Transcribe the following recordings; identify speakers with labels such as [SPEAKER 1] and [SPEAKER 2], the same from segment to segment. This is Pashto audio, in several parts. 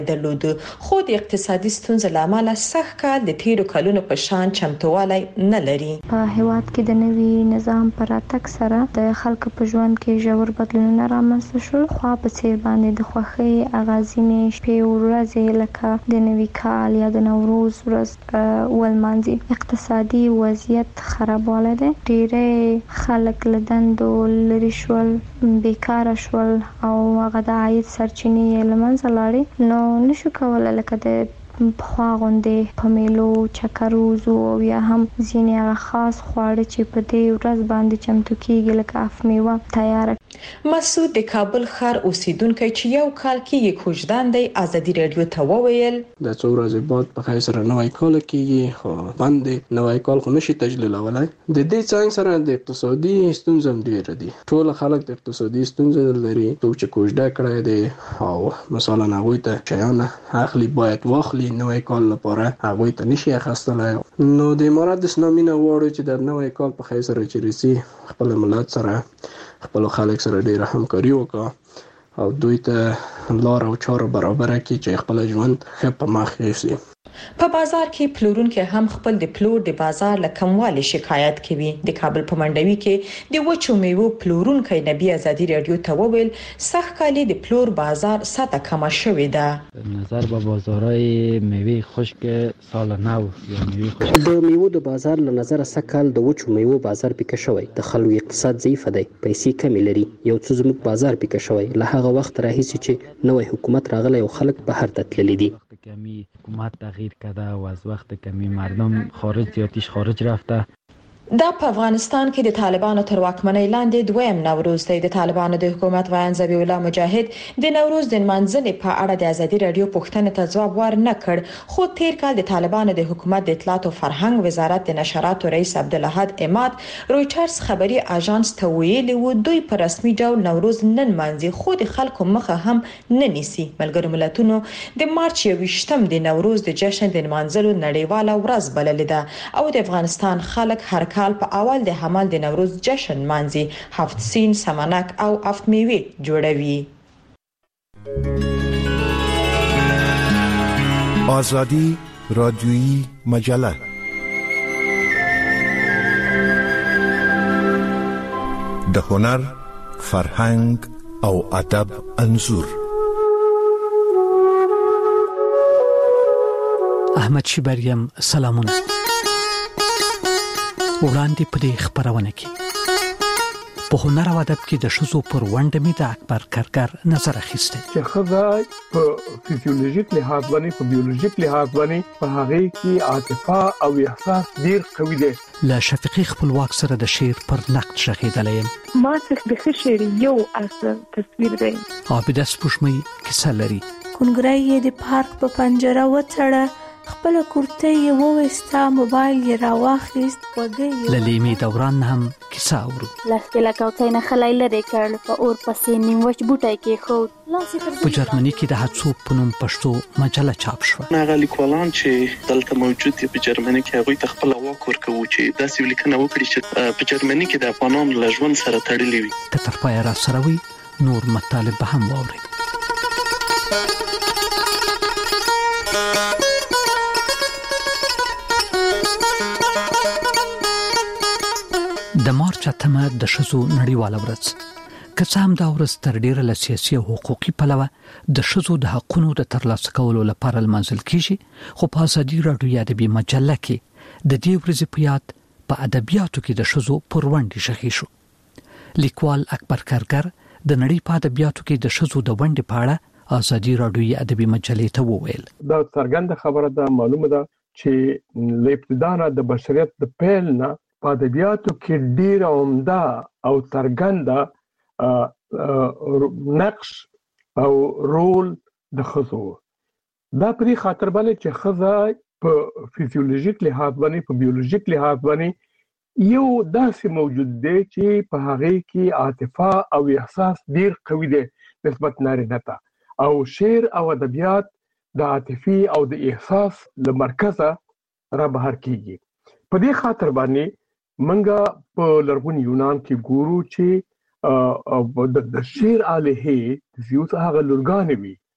[SPEAKER 1] درلود، خو د اقتصادي ستونزو لامل سخت کال د تیرو کلونو په شان چمتووالی نه لري.
[SPEAKER 2] په هیواد کې د نوي نظام پر راتګ سره د خلکو په ژوند کې ژور بدلونونه رامنځته شول. خو په څیر باندې د خوښۍ اغازینې شپې او ورځې لکه د نوي کال یا د نوروز ورځ ولمانځي. اقتصادي وضعیت خرابوالی دی، ډېری خلک له دندو لرې شول، بیکاره شول او هغه د عاید سرچینې یې له منځه لاړې. نو نشو کولای لکه د پخوا غوندې په میلو چکر وځو او یا هم ځینې هغه خاص خواړه چې په دې ورځ باندې چمتو کیږي لکه اف میوه تیاره.
[SPEAKER 1] مسعود د کابل ښار اوسیدونکی چې یو کال کېږي کوژدن دی ازادي راډیو ته وویل
[SPEAKER 3] د څو ورځې بعد په خیر سره نوی کال کېږي، خو باندې نوی کال خو نشي تجلیلولای. د دې څنګ سره د اقتصادي ستونزې هم ډېر دي. ټول خلک د اقتصادي ستونزې لري. څوک چې کوژده کړی دی او مثلا هغوی ته شیان اخلي باید واخلي نوی کال لپاره، هغوی ته نشي اخیستلی. نو د امارت اسلامي نه غواړو چې د نوی کال په خیر سره چې رسي خپل ملت سره خپل خلک سره ډیره همکاري وکړه او دوی ته لار او چاره برابره کړي چې خپل ژوند ښه په مخ یوسي.
[SPEAKER 1] په بازار کې پلورونکي هم خپل د پلور د بازار له کموالي شکایت کوي. د کابل په منډوي کې د وچو میوو پلورونکي نبی ازادي راډیو ته وویل سخت کالي د پلور بازار سطح کمه شوې ده.
[SPEAKER 4] نظر به بازارهای میوه خشک سال نو یا میوه خشک
[SPEAKER 5] د میوو د بازار له نظر سکل د وچو میوو بازار پیکه شوی. د خلکو اقتصاد ضعیف دی، پیسې کمې لري. یو څه زموږ بازار پیکه شوی له هغه وخت راهیسې چې نوې حکومت راغلی او خلک بهر ته تللي دي.
[SPEAKER 4] کمی حکومت تغییر کرده و از وقت کمی مردم خارج زیاتیش خارج رفته.
[SPEAKER 1] دا په افغانستان کې د طالبانو تر واکمنۍ لاندې دویم نوروز دی. د طالبانو د حکومت ویاند ذبیح الله مجاهد د نوروز د نمانځنې په اړه د ازادي راډیو پوښتنې ته ځواب ورنکړ، خو تیر کال د طالبانو د حکومت د اطلاعات او فرهنګ وزارت د نشراتو رئیس عبدالاحد اماد رويټرز خبري اژانس ته ویلي و دوی په رسمي ډول نوروز نن مانځي، خو د خلکو مخه هم نه نیسي. ملګرو ملتونو د مارچ 28م د نوروز د جشن د نمانځلو نړیواله ورځ بللې ده او د افغانستان خلک هر کال په اول د حمل د نوروز جشن مانځي، هفت سین، سمنک او هفت میوه جوړوي.
[SPEAKER 6] آزادی رادیویی مجله د هنر، فرهنګ او ادب انځور.
[SPEAKER 7] احمد شیبریم سلامونه. وړاندې په دې خبرونه کې په هنر او ادب کې د شذو پر ونډه می د اکبر کارګر نظر اخیسته
[SPEAKER 8] چې خدای په فزیولوژیک لحاظ باندې په بیولوژیک لحاظ باندې په هغه کې عاطفه او احساس ډیر قوي دي.
[SPEAKER 7] له شفیقي خپلواک سره د شعر پر نقد شغیدلې
[SPEAKER 9] ما څخه د شعر یو اصل تصویر دی.
[SPEAKER 7] عابده سپوږمۍ کیسه لري.
[SPEAKER 10] کونګړی د پارک په پنجره وڅړه، خپل کورته یې ووستا، موبایل یې راواخیست، وګړي
[SPEAKER 7] للیمې دوران هم کیسه اورو.
[SPEAKER 11] لاسته لکوتای نه خلای لري کړل، په اور پسې نیم وچ بوټی کې خو
[SPEAKER 7] په جرمني کې د هڅو په نوم پښتو مجله چاپ شوه.
[SPEAKER 12] هغه لیکوالان چې دلته موجود دي په جرمني کې هغوی ته خپل واک ورکوي چې داسې لیکنه وکړي چې په جرمني کې د افغانانو له ژوند سره تړلې وي.
[SPEAKER 7] که تر پایه را سره وي نور مطالب به هم واورئ. د مارچ 8مه د ښځو نړیواله ورځ. که څه هم دا ورځ تر ډیره له سیاسي او حقوقي پلوه د ښځو د حقونو د ترلاسه کولو لپاره لمانځل کیږي، خو په ازادي راډیو ادبي مجله کې د دې ورځې په یاد په ادبیاتو کې د ښځو پر ونډې شخې شو. لیکوال اکبر کارګر د نړۍ په ادبیاتو کې د ښځو د ونډې په اړه ازادي راډیو ادبي مجلې ته وویل.
[SPEAKER 8] دا څرګنده خبره ده، معلومه ده چې له ابتدا نه د بشریت د پیل نه په ادبیاتو کې ډیر عمده او څرګنده نقش او رول د ښځو. دا پرې خاطر باندې چې ښځه په فزیولوژیک لحاظ باندې په بیولوژیک لحاظ باندې یو داسې موجود دی چې په هغه کې عاطفه او احساس ډیر قوي دی نسبت نارینه ته، او شعر او ادبیات د عاطفي او د احساس له مرکزه را بهر کیږي. په دې خاطر باندې منګه په لرغوني یونان کې ګورو چې د شعر الهه د زیوس هغه لورګانې وي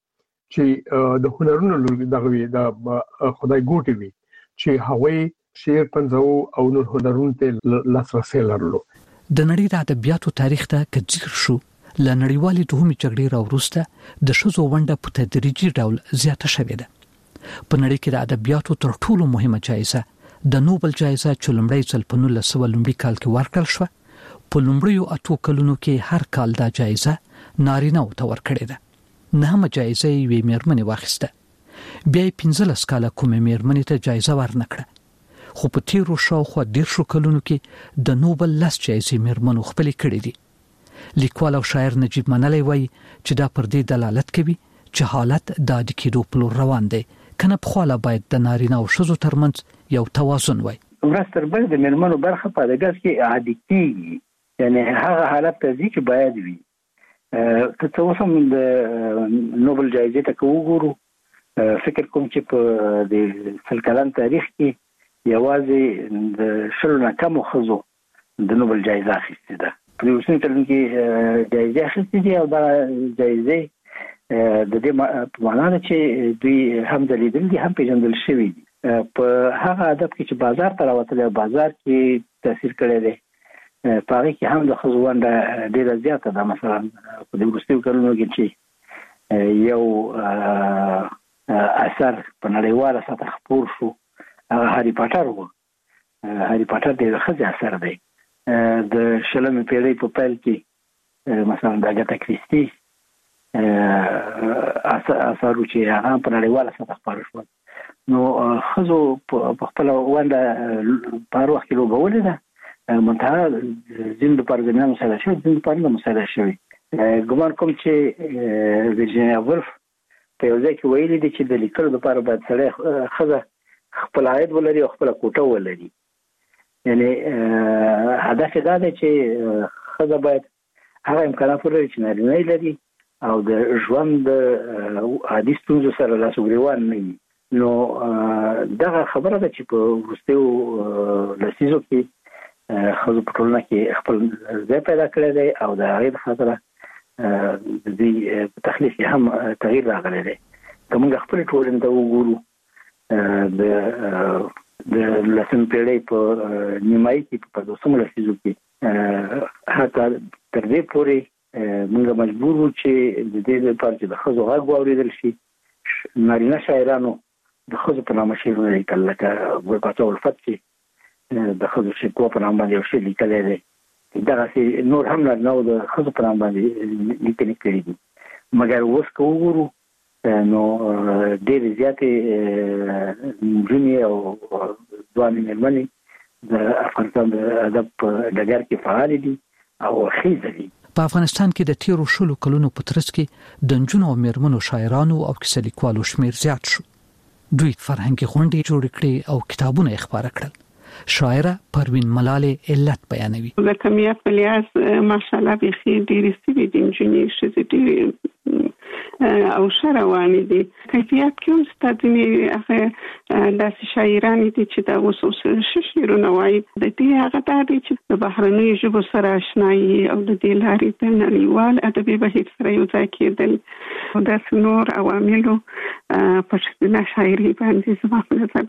[SPEAKER 8] چې د هنرونو د خدای ګوټي وي چې هوی شعر پنځو او نور هنرونو ته لاسرسي لرلو.
[SPEAKER 7] د نړۍ د ادبیاتو تاریخ ته کځیر شو ل نړیوالې دوهمې جګړې راوروسته د شذو ونده په تدریجي ډول زیاته شوې ده. په نړۍ کې د ادبیاتو تر ټولو مهمه جایزه د نوبل جایزه چې لومړی ځل په 1900 کال کې ورکړل شو. په لومړیو 8 کلونو کې هر کال دا جایزه نارینه ته ورکړې ده. نهمه جایزه یې میرمنې واخیسته. بیا 15 کاله کومې میرمنې ته جایزه ورنکړه. خو په تیرو شاوخوا 10 کلونو کې د نوبل لاس جایزې میرمنو خپلې کړې دي. لیکوال او شاعر نجیب منلی وایي چې دا پر دې دلالت کوي چې حالت د عادي کېدو په لور روان دی. کنه په خاله باید د نارینه او ښځو ترمنځ یو توازن وي.
[SPEAKER 13] ورستر بل د میرمنو برخه په دغه کې عادي کیږي، یعنی هغه حالت ته چې باید وي. که څه وسم د نوبل جایزې ته وګورو، فکر کوم چې په د سلکلن تاریخ کې یوازې د شلو نه کم خزو د نوبل جایزه اخیستې ده. په اوسنۍ کلن کې جایزه اخیستې دي او دا جایزه د دې په معنا ده چې دوی هم دلیدل دي هم پیژندل شوی دي. په هغه ادب کې چې بازار ته راوتل، بازار کې تاثیر کړی دی، په هغه کې هم د خزو ونده ډیره زیاته ده. مثلا په دې وروستیو کلونو کې چې یو اثر په نړیواله سطح خپور شو، هاري پاټر وو. هاري پاټر د خزي اثر دی. د شلمې پیړۍ په پیل کې مثلا د اګاتا کریسټي اثر چې هغه په نړیواله سطح خپور شو، نو خزو په خپل ونده په وخت کې لوبولې ده. منتها زین د پارګنان مسله شوی، زین د پارګنان مسله شوی. ګومان کوم چې ورجینیا وولف په یو ځای کې ویلي دي چې د لیکلو لپاره باید سړی خزه خپل عاید ولري او خپل کوټه ولري. یعنی هدف دا دی چې خزه باید هغه امکانات ولري چې نارینه لري او د ژوند عادي ستونزو سره لاس ګریوان نه وي. نو دغه خبره ده چې په وروستیو لسیزو کې خزو په ټولنه کې خپل ځای پیدا کړی دی او د هغې د خاطره د دوی په تخلیق کې هم تغییر راغلی دی. که موږ خپلې ټولنې ته وګورو، د لسمې پیړۍ په نیمایي کې په 15 لسیزو کې حتی تر دې پورې موږ مجبور وو چې د دې لپاره چې د ښځو غږ واورېدل شي، نارینه شاعرانو د ښځو په نامه شعرونه لیکل، لکه ګل پاچا الفت چې د ښځو شکوه په نام باندې یو شعر لیکلی دی. دغسې نور هم نارینهو د ښځو په نام باندې لیکنې کړي دي. مګر اوس که وګورو نو ډېرې زیاتې نجونې او ځوانې مېرمنې د افغانستان د ادب په ډګر کې فعالې دي او ښځې دي.
[SPEAKER 7] په افغانستان کې د تیرو 10 کلونو په ترڅ کې د نجونو او مېرمنو شاعرانو او کیسه لیکوالو شمیر زیات شو. دوی فرهنګي غونډې جوړ کړې او کتابونه خپاره کړل. شاعره پروین ملاله علت بیانوي.
[SPEAKER 14] د کمیت په لحاظ ماشاءالله بخي ډېرې سوي دي نجونې ښځې ډېرې او شروانې دي. کیفیت کې هم ستاسو هغه داسې شاعران دي چې دا اوس شعرونه وایي. د دې هغه دا دي چې د بهرنیو ژبو سره آشنایي او د دې لارې د نړیوال ادبي بهیر سره یو ځای کېدل او داسې نور عواملو په ښځینه شاعري باندې زما په نظر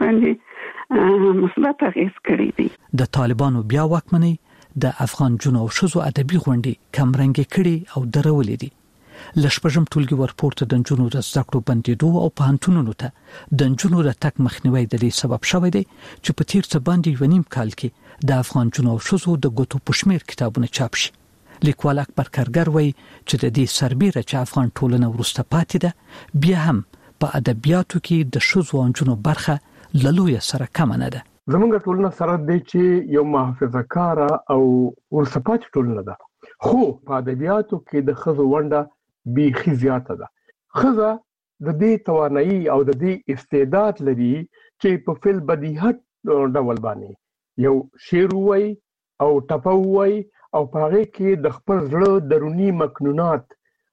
[SPEAKER 14] باندې مثبت اغېز کړی دی.
[SPEAKER 7] د طالبانو بیا واکمنۍ د افغان جنو او ښځو ادبي غونډې کمرنګې کړي او درولې دي. لشپږم ټولګي ورپورته د نجونو د زده کړو بندېدو او پوهنتونونو ته د نجونو د تګ مخنیوي د دې سبب شوی دی چې په تیر څه باندې 1.5 کال کې د افغان جنو او ښځو د ګوتو په شمیر کتابونه چاپ شي. لیکوال اکبر کارګر وایي چې د دې سربېره چې افغان ټولنه ورسته پاتې ده، بیا هم په ادبیاتو کې د ښځو او نجونو برخه له لویه سره کمه نه ده.
[SPEAKER 8] زمونږ ټولنه سره دی چې یو محافظه کاره او ورسته پاتې ټولنه ده، خو په ادبیاتو کې د ښځو ونډه بیخي زیاته ده. ښځه د دې توانایي او د دې استعداد لري چې په فل بدیهت ډول باندې یو شعر وایي او ټپه وایي او په هغې کې د خپل زړه دروني مکنونات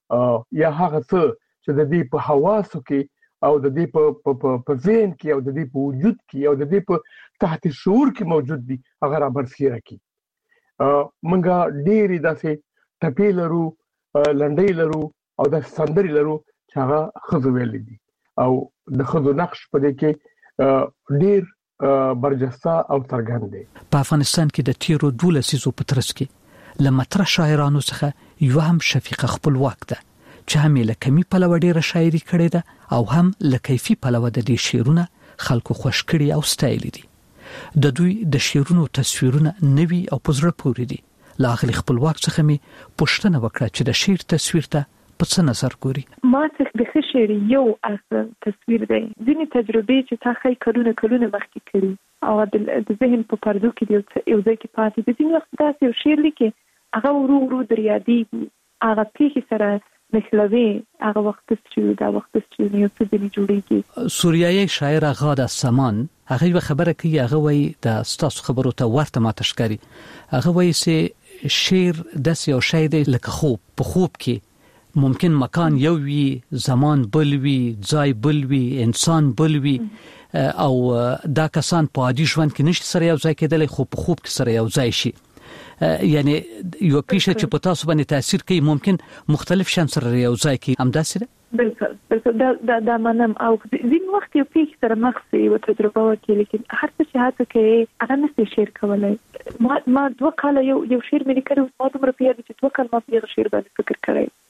[SPEAKER 8] یا هغه څه چې د دې په حواسو کې او د دې په ذهن کې او د دې په وجود کې او د دې په تحت شعور کې موجود دي هغه رابرسېره کړي. موږ ډېرې داسې ټپې لرو، لنډۍ لرو او د سندرې لرو چې هغه خزو ویل دي او د خزو نقش په دې کې ډیر برجسته او څرګند دی.
[SPEAKER 7] په افغانستان کې د تیرو 12 لسیزو په ترڅ کې لمطره شاعرانو څخه یو هم شفیقه خپلواک ده چې هم له کمی پلوه ډیره شاعري کړې ده او هم له کیفي پلوه د دې شعرونه خلکو خوښ کړي او ستایل دي. د دوی د شعرونو تصویرونه نوي او پزړه پورې دي. لاغلی خپلواک څخه می پوښتنه وکړه چې د شعر تصویر ته په څه نظر ګوري.
[SPEAKER 9] ما څخه د شعر یو اصل تصویر دی. ځینې تجربې چې تا خی کلونه مخکې کړي او د ذهن په پردو کې یو ځای کې پاتې دي. ځینې وخت تاسو یو شعر لیکي هغه ورو در یادېږي، هغه پیښې سره مثلوي، هغه وخت چې دا وخت چې یو څه ځینې جوړېږي.
[SPEAKER 7] سوریایي شاعر غاده سامان هغه یو خبره کوي، هغه وایي د ستاسو خبرو ته ورته ماته ښکاري. هغه وایي چې شعر داسې یو شی دی لکه په خوب کې ممکن مکان یو وي، زمان بل وي، ځای بل وي، انسان بل وي او دا کسان په عادي ژوند کې نشي سره یو ځای کېدلی خو په خوب کې سره یو ځای شي. یعنی یو پیښه چې په تاسو باندې تاثیر کوي ممکن مختلف شان سره یو ځای کې همداسې ده.
[SPEAKER 9] بالکل دا منم او ځین وخت یو پیښه سره مخ سي او تجربه وکړي، لیکن هر څه چې هڅه کوي هغه نشي شیر کولای. ما 2 کاله یو شعر مې لیکلو، ما دومره پیاده چې 2 کاله ما په شعر باندې فکر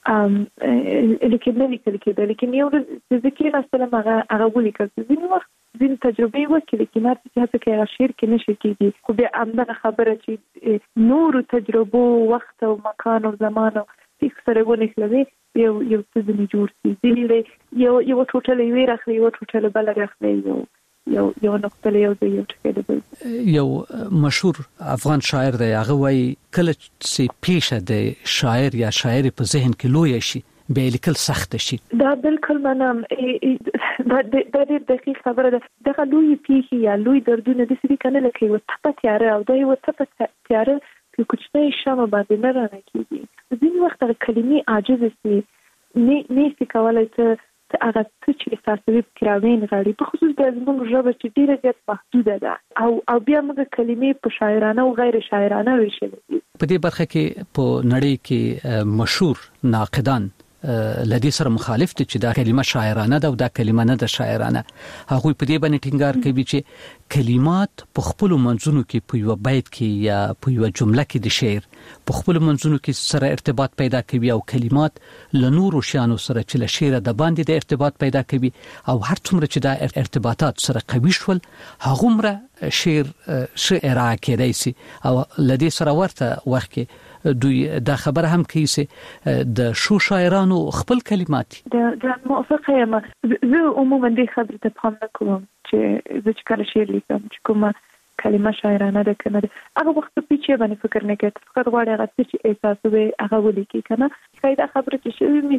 [SPEAKER 9] کړی لیکن نه لیکل کېده. لیکن یو ذکر اصلا هغه ولیکل. ځین وخت ځین تجربه وکړي لیکن هر څه چې هڅه کوي هغه شعر کې نشي کېږي. خو بیا همدغه خبره چې نور تجربه وخت او مکان او زمان او فکر سره ونښلوي یو څه ځینې جوړ شي. ځینې یو ټوټله یې راخلي، یو ټوټله بل راخلي، یو نقطه یو ځای یو ټکی دی.
[SPEAKER 7] یو مشهور افغان شاعر دی، هغه وایي کله چې پیښه د شاعر یا شاعر په ذهن کې لوی شي به لیکل سخت شي.
[SPEAKER 9] دا بالکل منم. دا ډېر دقیق خبره ده. دغه لوی پیښه یا لوی دردونه د سړي کنه لکه یو تپه تیاره او دا یو تپه تیاره په کوچنۍ شمه باندې نه رانه کېږي. ځینې وخت هغه کلمې عاجزه سي، نشي کولای ته هغه څه چې احساسوي پکې راوین غواړي. په خصوص د زموږ ژبه چې ډېره زیات محدوده ده او بیا موږ کلمې په شاعرانه او غیر شاعرانه ویشلې دي.
[SPEAKER 7] په دې برخه کې په نړۍ کې مشهور ناقدان لدی سره مخالف دي چې دا کلمه شاعرانه ده او دا کلمه نه ده شاعرانه. هغه په دې باندې ټینګار کوي چې کلمات په خپل منځونو کې په یو بیت کې یا په یو جمله کې د شعر په خپل منځونو کې سره ارتباط پیدا کوي او کلمات له نورو شیانو سره چې له شعر د باندې د ارتباط پیدا کوي او هر څومره چې دا ارتباطات سره قوي شول هغومره شعر کېدای شي. او لدی سره ورته وخت کې دوی دا خبره هم کوي چې د شو شاعرانو خپل کلمات
[SPEAKER 9] دا موافقه یم. زه عموما دې خبرې ته پام نه کوم چې زه چې کله شعر لیکم چې کومه کلمه شاعرانه ده کنه هغه وخت په پیچې باندې فکر نه کوي. فقط غواړي هغه چې احساسوي هغه ولیکي کنه. دا خبره چې شوی می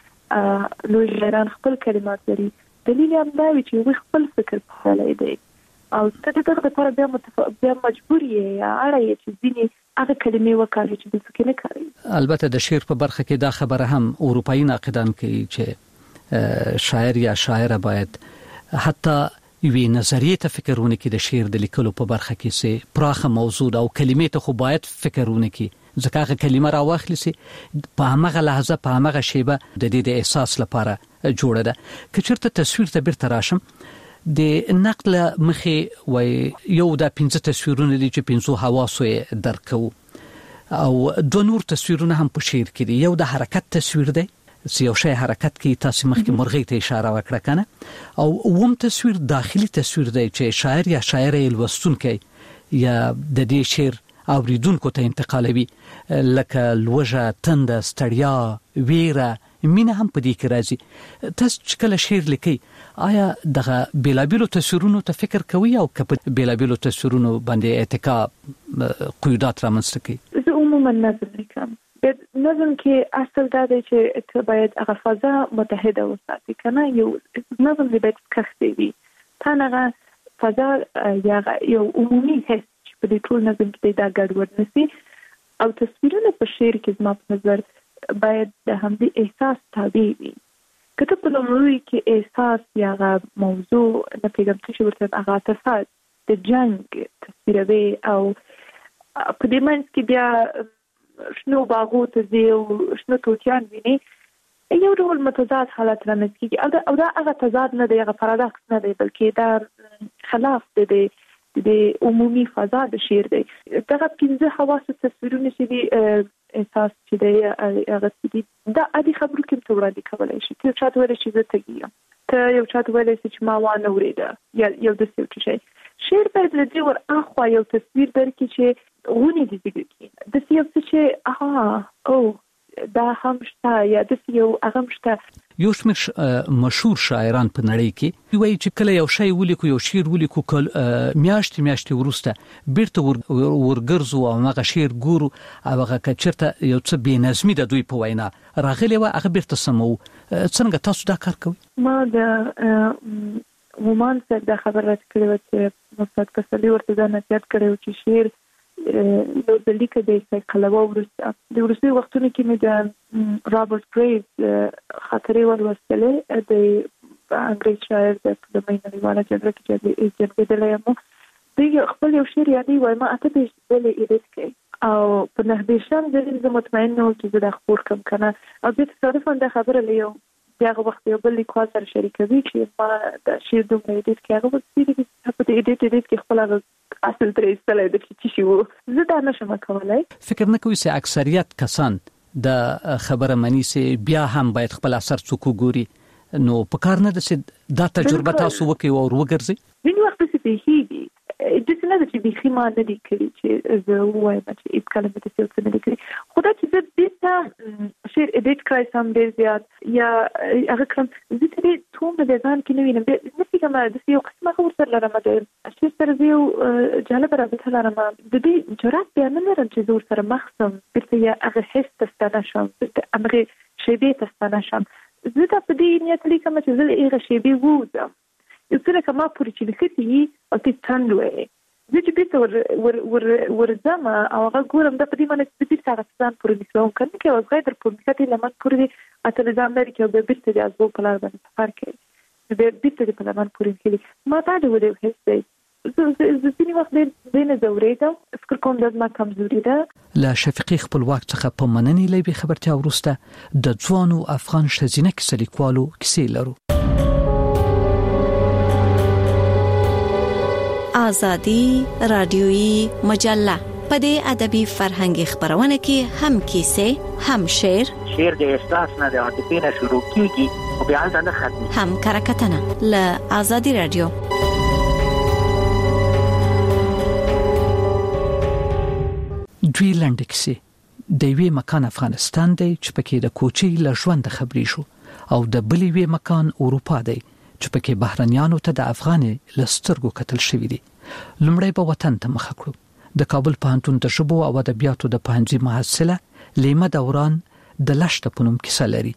[SPEAKER 9] چې لوی شاعران خپل کلمات لري. دلیل هم دا وي چې وي خپل فکر په حاله دی او ته دغه لپاره بیا مجبور یې یا اړه یې چې ځینې هغه کلمې وکړي چې د څه نه کوي.
[SPEAKER 7] البته د شعر په برخه کې دا خبره هم اروپایي ناقدان کوي چې شاعر یا شاعره باید حتی یوې نظریې ته فکرونه کې د شعر د لیکلو په برخه کې سي پراخه موضوع او کلمې ته خو باید فکرونه کې ځکه هغه کلمه راوخلی سي په هغه لحظه په هغه شیبه د دې د احساس لپاره جوړه ده. که چېرته تصویر ته بیرته راشم د نقل مخې وای یو د 15 تصویرونه دي چې 15 حواسو یې درکو او 2 نور تصویرونه هم په شعر کې دي. یو د حرکت تصویر دی یو شی حرکت کې تاسو مخکې مرغۍ ته اشاره وکړه کنه او ووم تصویر داخلي تصویر دی چې شاعر یا شاعره لوستونکي یا د دې شعر اوریدونکو ته انتقالوي لکه لوجه تند ستړیا ویره مینه هم په دې کې راځي. تاسو چې کله شعر لیکي آیا دغه بیلابیلو تصویرونو ته فکر کوي او که بیلابیلو تصویرونو باندې اتکا قیودات رامنځته کوي؟
[SPEAKER 9] زه عموما نظم لیکم. نظم کې اصل دا دی چې ته باید هغه فضا متحده وساتي کنه. یو نظم دی باید کښته وي ته هغه فضا یا یو عمومي حس چې په دې ټول نظم کې دا ګډوډ نشي. او تصویرونه په شعر کې زما په نظر باید د همدې احساس تابع وي. که ته په لومړي کې احساس یا موضوع نه پیغام څه ورته هغه تصاد د جنگ تصویروي او په دې منځ کې بیا شنو باغو ته ځي او شنو توتیان ویني یو ډول متضاد حالت رامنځته کیږي او دا هغه تضاد نه دی، هغه پارادوکس نه دی، بلکې دا خلاف دی د عمومي فضا د شعر دی. دغه 15 حواس تصویرونه چې دی احساس چې دی هغه چې دا عادي خبرو کې ته وړاندې کولای شي. ته چاته ویل شي زه تګیم، ته یو چاته ویل شي چې ما وانه ورېده یا یو د څه شي. شعر باید له دې ور اخوا یو تصویر درکړي چې غونې دي دي د یو څه چې او دا هم شته یا د یو هغه شته.
[SPEAKER 7] یو شمېر مشهور شاعران په نړۍ کې وایي چې کله یو شی ولیکو، یو شعر ولیکو، میاشتې وروسته بیرته ورګرځو او هغه شعر ګورو او هغه کچرته یو څه بې نظمي د دوی په وینا راغلی و هغه بیرته سمو. څنګه تاسو دا کار کوئ؟
[SPEAKER 9] ما د ومان سره دا خبره کړې و چې مستعد کسلی ورته دا نصیحت کړی چې شعر نو د لیکه د کلمو ورسته د ورسته وختونو کې مې د رابرټ گریوز خاطرې ولوستلې د انګریز شاعر د دومره نړیواله جګړه کې چې جنګېدلی یم. د خپل یو شعر یادې وایم اته به ولې ایډیټ کړي او په نهبېشان زه مطمئن نه وم چې زه دا خپور کم کنه او بیا تصادفاً دا خبره له یو هغه وخت یو بل لیکوال سره شریکوي چې ما د شعر دومره ایډیټ کړي. هغه وخت په دې ایډیټ کې خپل اصل ترې استلای د چې شي وو زه دا نشم کولای.
[SPEAKER 7] فکر نه کوي چې اکثریت کسان د خبره مني چې بیا هم باید خپل اثر څوک ګوري، نو په کار نه ده چې دا تجربه تاسو وکړي او ورګرځي؟
[SPEAKER 9] ویني وخت څه پیږي د څه نه چې بيخي ما نه لیکلي چې زه وایم چې هیڅ کلمه د څه نه لیکلي. خدای چې زه دې شعر ایډیټ کړی سم ډېر زیات یا هغه کوم زه ته ټول د ځان کې نه وینم نه فکر ما د یو قسمه خبر سره لرم د شعر سره یو جالب راځي لرم د دې جرأت بیا نه لرم چې زور سره مخسم بیرته یا هغه حس تستانه شم هغه شیبې تستانه شم. زه دا په دې نیت لیکم چې زه هغه شیبې ووځم یو څه کما پوری چې لیکتي او تی تندوي زه چې بیت ورزم او هغه ګورم د پدې باندې د دې سره ځان پوری نشم کنه کې اوس غیر په مکتي لمن پوری اته د امریکا او د بیت د ازبو په لار باندې سفر کوي د بیت د په لمن پوری کې ما ته د وړو هڅه زه ځینې وخت د نه زورېدم فکر کوم د ما کمزوري ده.
[SPEAKER 7] لا شفیقي خپلواک څخه په مننې لوي خبرتیا ورسته د ځوانو افغان شزینه کیسه لیکوالو کیسې لرو.
[SPEAKER 15] آزادی رادیویی مجله په دې ادبي فرهنګي خبرونه کې هم کیسې هم شعر
[SPEAKER 16] د احساس نه د عاطفې نه شروع کیږي او بیا نه ختمي،
[SPEAKER 15] هم کرکټنه له آزادی رادیو.
[SPEAKER 7] دوی لنډ کیسې د یوې مکان افغانستان دی چې پکې د کوچي له ژوند خبرې شو او د بلې وی مکان اروپا دی چې پکې بهرنیانو ته د افغاني لسترګو کتل شوې دي. لومړی به وطن ته مخ کړو. د کابل پوهنتون د ژبو او ادبیاتو د پوهنځي محصله لیمه دوران د لشت په نوم کیسه لري.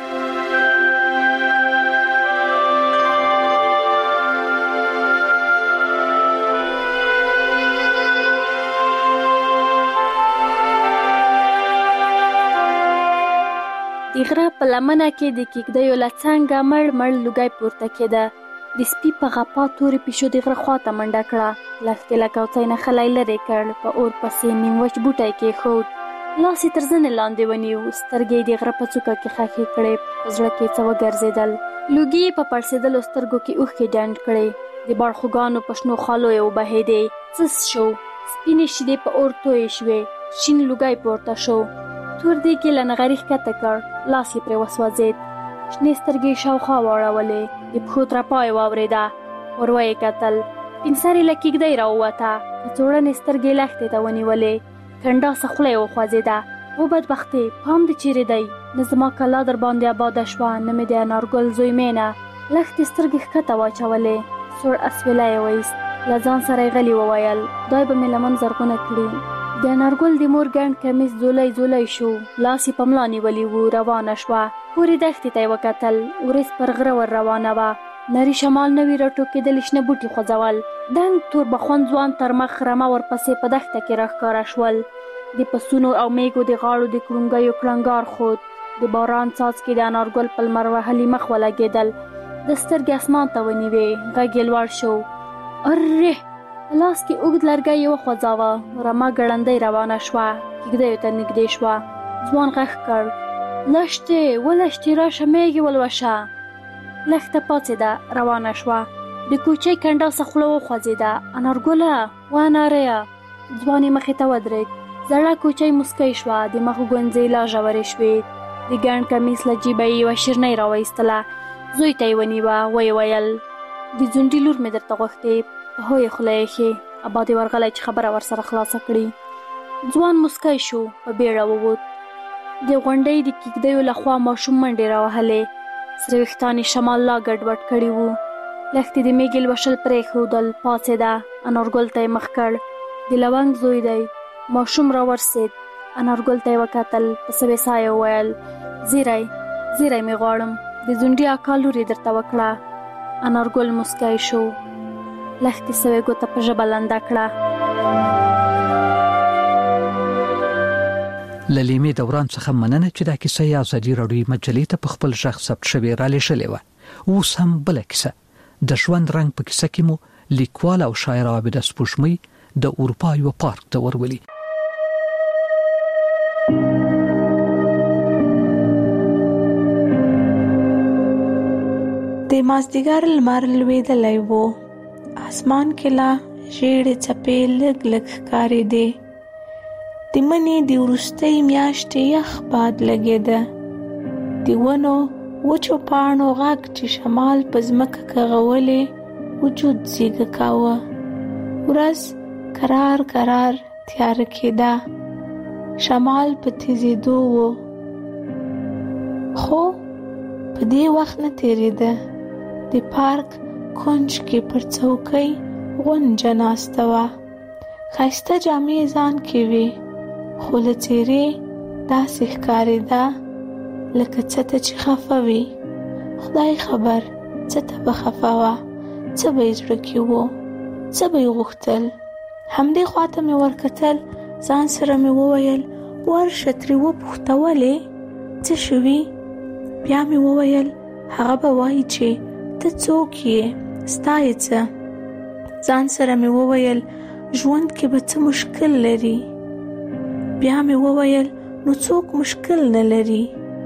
[SPEAKER 11] د غره په لمنه کې د کېږدیو له څنګه مړ لوګی پورته کېده. د سپي په غپا تورې پیشو د غره خواته منډه کړه. لښتې له کوڅۍ نه خلی لرې کړ، په اور پسې نیم وچ بوټی کېښود، لاس یې تر زنې لاندې ونیو، سترګې د غره په څوکه کې خښې کړې، په زړه کې څه وګرځېدل. لوګي په پړسېدلو سترګو کې اوښکې ډنډ کړې، د بړخوګانو په شنو خالو یې وبهېدې. څس شو، سپینې شیدې په اور تویې شوې، شین لوګی پورته شو، تور دیګ یې له نغري ښکته کړ، لاس یې پرې وسوځېد. شنې سترګې شاوخوا واړولې، د پښو ترپا یې واورېده، ور ویې کتل، سپین سرې له کېږدۍ راووته، کڅوړنې سترګې لښتې ته ونیولې، کنډاسه خوله یې وخوځېده. و بدبختې، پام دې چیرې دی؟ نه زما کلا در باندې آباده شوه، نه مې د انارګل زوی مینه. لښتې سترګې ښکته واچولې، سوړ اسویلی یې وایست، له ځان سره یې غلي وویل خدای به مې لمن زرغونه کړي. د انارګل د مور ګڼ کمیس ځولی ځولی شو، لاس یې په ملا نیولي و، روانه شوه. پورې دښتې ته یې وکتل، وریځ پر غره ور روانه وه، نري شمال نوي راټوکېدلي شنه بوټي خوځول. دنګ تور بخون ځوان تر مخ رمه ورپسې په دښته کې راښکاره شول. د پسونو او میږو د غاړو د کړونګیو کړنګار خود، د باران څاڅکي د انارګل په لمر وهلي مخ ولګېدل. د سترګې اسمان ته ونیوې، غږ یې لوړ شو، ارې! لاس کې اوږد لرګی یې وخوځاوه، رمه ګړندۍ روانه شوه، کېږدیو ته نږدې شوه. ځوان غږ کړ، لشتې ولشتې راشه میږي ولوشه. لښته پاڅېده روانه شوه. د کوچۍ کنډه څخه خوله وخوځېده. انارګله واناریا. ځوان یې مخې ته ودرېد. زړه کوچۍ مسکی شوه. د مخ ګونځې لا ژورې شوې. د ګڼ کمیس له جیبه یې یوه شیرنۍ راوایستله. زوی ته یې ونیوه. ویې ویل د ځونډي لور مې درته غوښتې، په هویې خوله یې ښې. ابا دې ورغلی چې خبره ورسره خلاصه کړي. ځوان مسکی شو، په بیړه ووت. د غونډۍ د کېږدیو له خوا ماشوم منډې راوهلې. سره ویښتان یې شمال لا ګډوډ کړي وو. لښتې د میږې لوشل پرېښودل. پاڅېده. انارګل ته یې مخ کړ. د لونګ زوی دی. ماشوم راورسېد. انارګل ته یې وکتل. په سوې ساه یې وویل زیری زیری مې غواړم. د ځونډي اکا لور یې درته وکړه. انارګل مسکی شو. لښتې سوې ګوته په ژبه لنده کړه.
[SPEAKER 7] له لیمې دوران څخه مننه چې دا کیسه یې ازادي راډیو مجلې ته په خپل غږ ثبت شوې را لېږلې وه. اوس هم بله کیسه د ژوند رنګ په کیسه کې مو لیکوال او شاعر عابده سپوږمۍ د اروپا یو پارک ته ورولي.
[SPEAKER 10] د مازدیګر لمر لوېدلی و. اسمان کې لا ژېړې څپې لږ لږ ښکارېدې. د مني د وروستۍ میاشتې یخ باد لګېده. د ونو وچو پاڼو غږ چې شمال په ځمکه کغولې وجود زیږه کاوه. ورځ کرار کرار تیاره کېده. شمال په تیزېدو و. خو په دې وخت نه تېرېده. د پارک کونج کې پر څوکۍ غونجه ناسته وه. ښایسته جامې ځان کې وې، خو له څېرې داسې ښکارېده لکه څه ته چې خفه وي. خدای خبر څه ته به خفه وه، څه به یې زړه کې و، څه به یې غوښتل. همدې خواته مې ورکتل. ځان سره مې وویل ورشه ترې وپوښته ولې څه شوي. بیا مې وویل هغه به وایي چې ته څوک یې، ستا یې څه. ځان سره مې وویل ژوند کې به څه مشکل لري. بیا مې وویل نو څوک مشکل نه لري.